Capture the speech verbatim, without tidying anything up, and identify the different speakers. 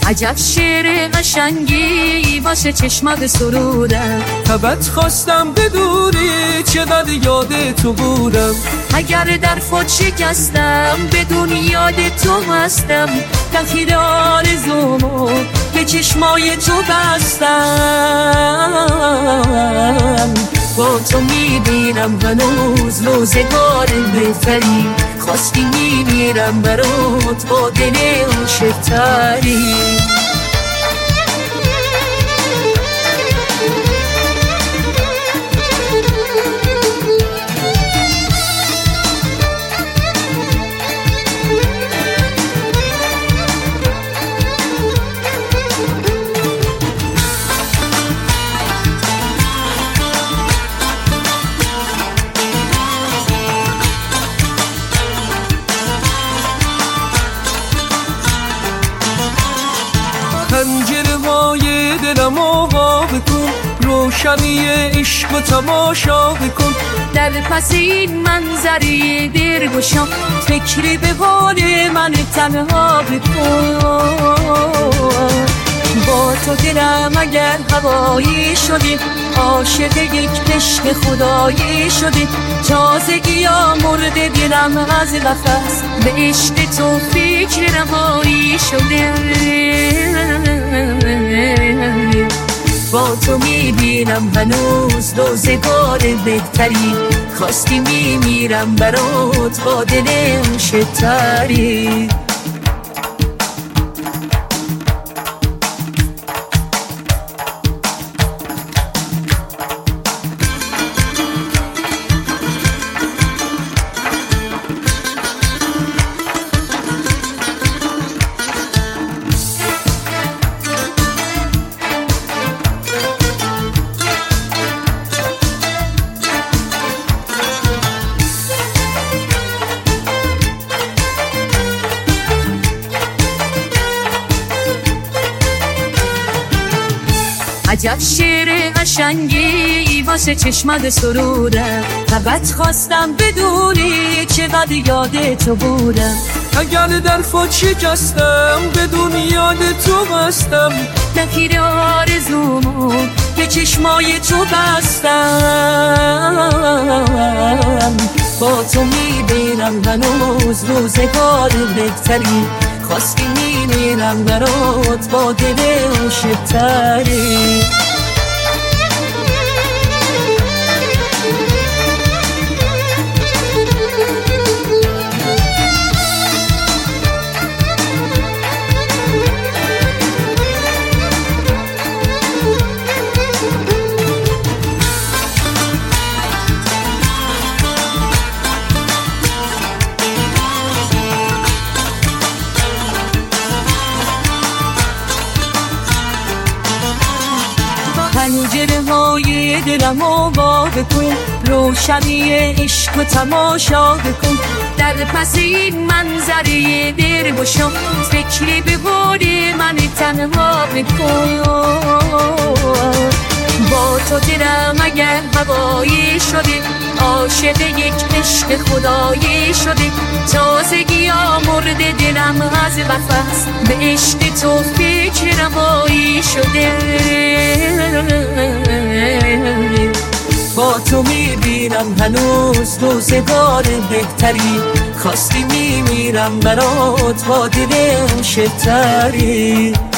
Speaker 1: عجب شعر قشنگی واسه چشمات سرودم.
Speaker 2: فقط خواستم بدونی چقدر یاد تو بودم.
Speaker 1: اگر در خود شکستم بدون یاد تو هستم. تخیل آرزومو به چشمای تو بستم. با تو میبینم هنوز روزگار بهتری. خواستی میمیرم برات با دل عاشق‌تری.
Speaker 2: پنجره های دلم آوا بکن، روشنی عشق و تماشا بکن.
Speaker 1: در پس این منظره درگشا فکری به حال من تنها بکن. با تو دلم اگر هوایی شدی، عاشق یک عشق خدایی شدی. تازگی ها مرد دلم از قفس، به عشق تو فکر رهایی شده. با تو میبینم هنوز روزگار بهتری. خواستی میمیرم برات با دل عاشق‌تری. عجب شعر قشنگی واسه چشمات سرودم. فقط خواستم بدونی چقدر یاد تو بودم.
Speaker 2: اگر در خود شکستم بدون یاد تو هستم.
Speaker 1: نخیر آرزومو به چشمای تو بستم. با تو میبینم هنوز روزگار بهتری. خواستی میمیرم برات با دل عاشق‌تری. پنجره های دلم آوا بکن، روشنی عشق و تماشا بکن. در پس این منظره درگشا فکری به حال من تنها بکن. با تو دلم اگر هوایی شده، عاشق یک عشق خدایی شده. تازگی ها مرد دلم از قفس، به عشق تو فکر رهایی شده. با تو میبینم هنوز روزگار بهتری. خواستی میمیرم برات با دل عاشق‌تری.